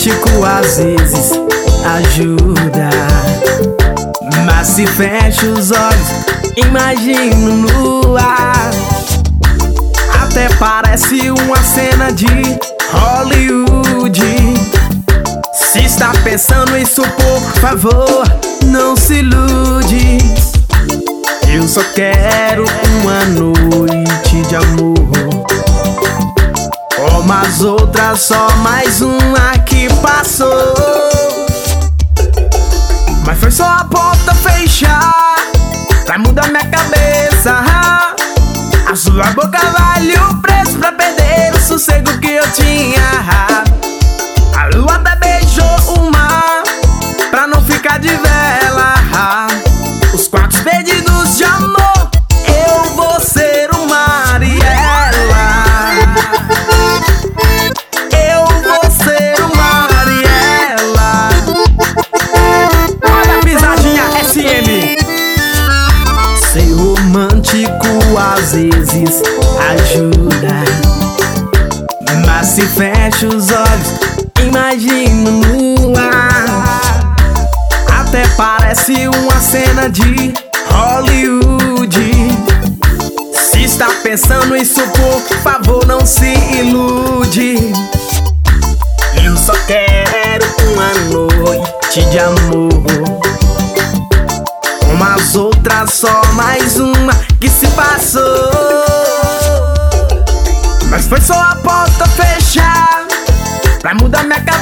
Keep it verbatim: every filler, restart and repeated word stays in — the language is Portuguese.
romântico às vezes ajuda, mas se fecha os olhos, imagino no ar. Até parece uma cena de Hollywood. Se está pensando isso, por favor, não se ilude. Eu só quero uma noite de amor, como as outras, só mais uma que passou. Mas foi só a porta fechar pra mudar minha cabeça. A sua boca vale o preço pra perder o sossego que eu tinha. A lua até beijou o mar pra não ficar de vela. Os quartos perdidos de amor, eu vou ser o mar e ela. Eu vou ser o mar e ela. Olha a pisadinha S M. Ser romântico às vezes ajuda, mas se fecha os olhos, imagino no ar. Até parece uma cena de Hollywood. Se está pensando isso, por favor, não se ilude. Eu só quero uma noite de amor, como as outras, só mais uma que se passou. Mas foi só a porta fechar pra mudar minha cabeça.